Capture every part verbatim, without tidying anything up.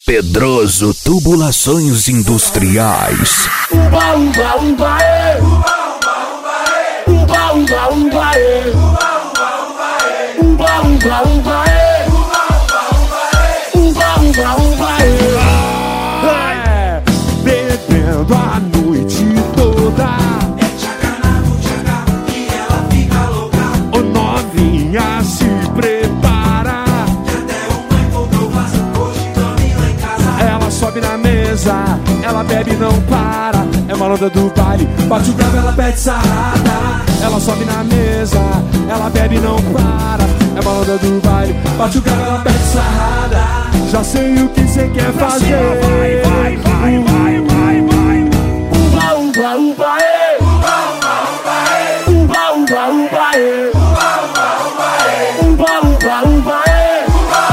Pedroso Tubulações Industriais. Uba, uba, uba, é. Uba, uba, uba, é. Uba, uba, uba, é. Uba, uba, uba, é. Bebendo a noite toda. É tchaca na buchaca que ela fica louca. Ô novinha, se prepara. Que até o Michael Douglas hoje dorme lá em casa. Ela sobe na mesa, ela bebe e não para. É malandra do baile, bate o grave, ela pede sarrada. Ela sobe na mesa, ela bebe e não para. É malandra do baile, bate o grave, ela pede sarrada. Já sei o que cê quer fazer. Vai, vai, vai, vai, vai, vai. Uba, uba, uba, é. Uba, uba, uba, é. Uba, uba, uba, é.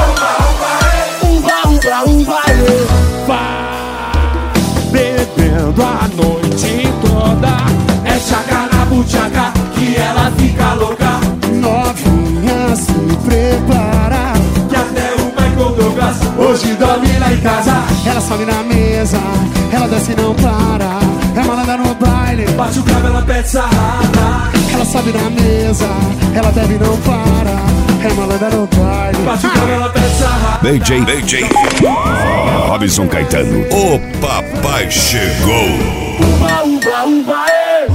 Uba, uba, uba, é. Vai bebendo a noite toda. É tchaca na buchaca que ela fica louca. Novinha, se prepara. Que até o Michael Douglas hoje dorme lá em casa. Ela sobe na mesa, ela desce e não para. É malandra no baile, Bate o cravo, ela pede sarrada. ela sobe na mesa, ela bebe e não para. É malandra no baile. Bate o cravo, ela pede sarrada. D J, D J Robson Caetano. O papai chegou. Uba, uba, uba, é.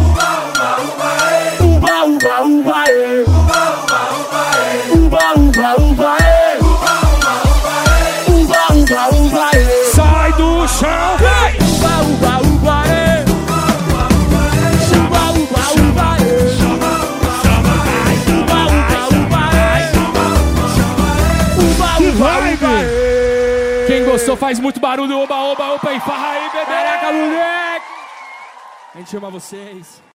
Uba, uba, uba, é. Uba, uba, uba, é. Uba, uba, uba, é. Sai do chão, vai! Uba, uba, uba, é. Uba, uba, uba, é. Uba, uba, uba, é. Uba, uba, uba, é. Quem gostou faz muito barulho, oba, oba, opa e farra aí, bebereca, moleque! A gente ama vocês.